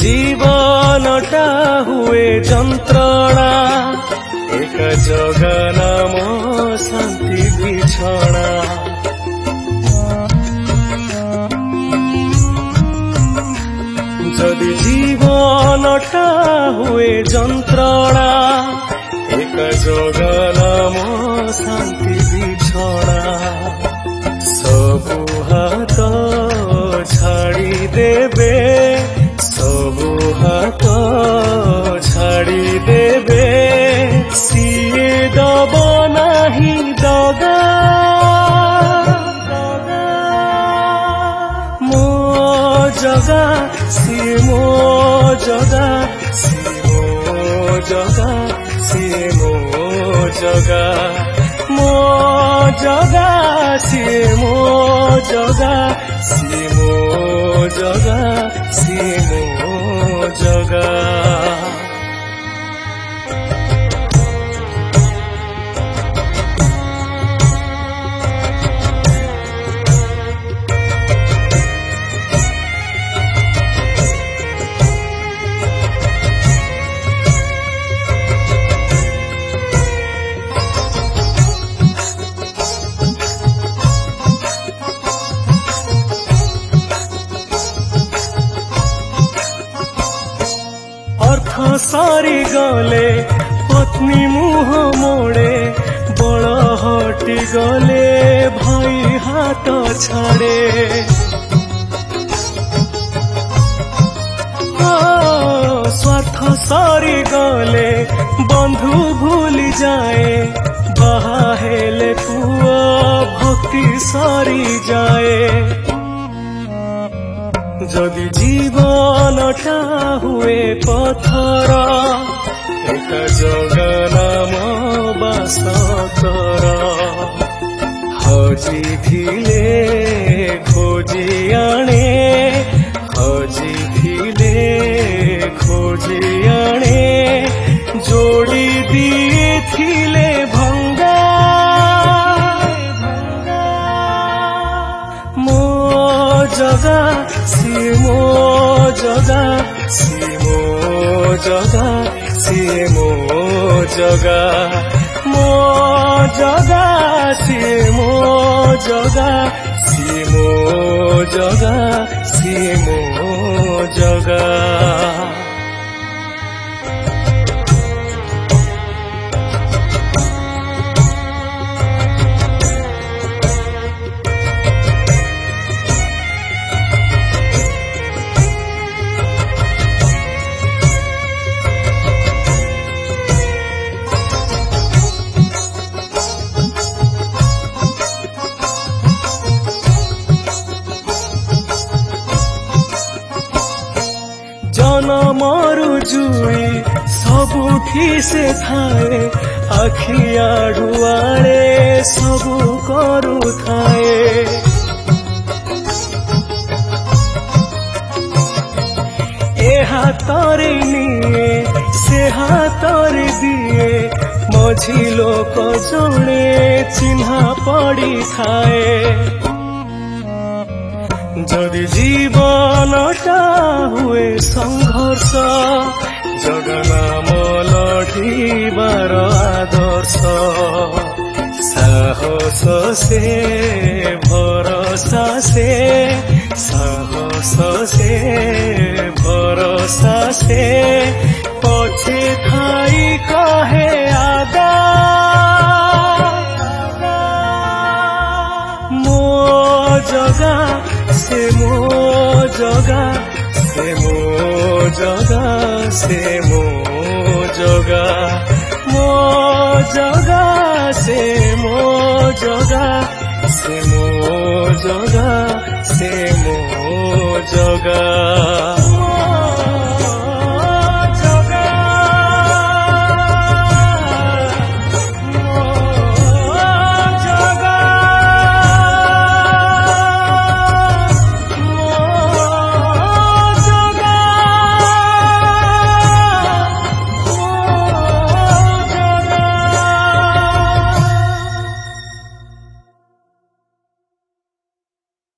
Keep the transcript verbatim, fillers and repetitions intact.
जीवनटा हुए जंत्रणा एक जगा नाम शांति बिछड़ा जदि जीवनटा हुए जंत्रणा एक जगा नाम शांति बिछड़ा सबु हाथ छाड़ी देबे सबु हाथ छाड़ी देबे सिए दब नाही दगा मो जगा सिए मो जगा सिए मो जगा सिए मो जगा मो जगा सिए मो जगा सिए मो जगा सिए मो जगा सारी गले पत्नी मुह मोड़े बड़ हटी गले भाई हाथ छाड़े स्वार्थ सारी गले बंधु भूली जाए बाहा हेले पुआ भक्ति सारी जाए जदि जीवनटा हुए पथर एक जगा नाम बास कर हजी थिले खोजी आणे हजी थिले खोजी आणे जोड़ी दिए थिले भंगा मो जगा सिए मो जगा सिए मो जगा सिए मो जगा मो जगा सिए मो जगा सिए मो जगा सिए मो जगा जनमरु जुई सबुठी से थाए आखि आड़ुआड़े सबु करू थाए ए हाथरे निए से हाथरे दिए मझी लोक जणे चिन्हा पड़ी थाए जदि जीवनटा हुए संघर्ष जगा नाम लढ़िबार आदर्श साहस से भरोसा से साहस से भरोसा से पछे थाई कहे आगा मो जगा से मो जगा से मो जगा से मो जगा मो जगा से मो जगा से मो जगा से मो जगा।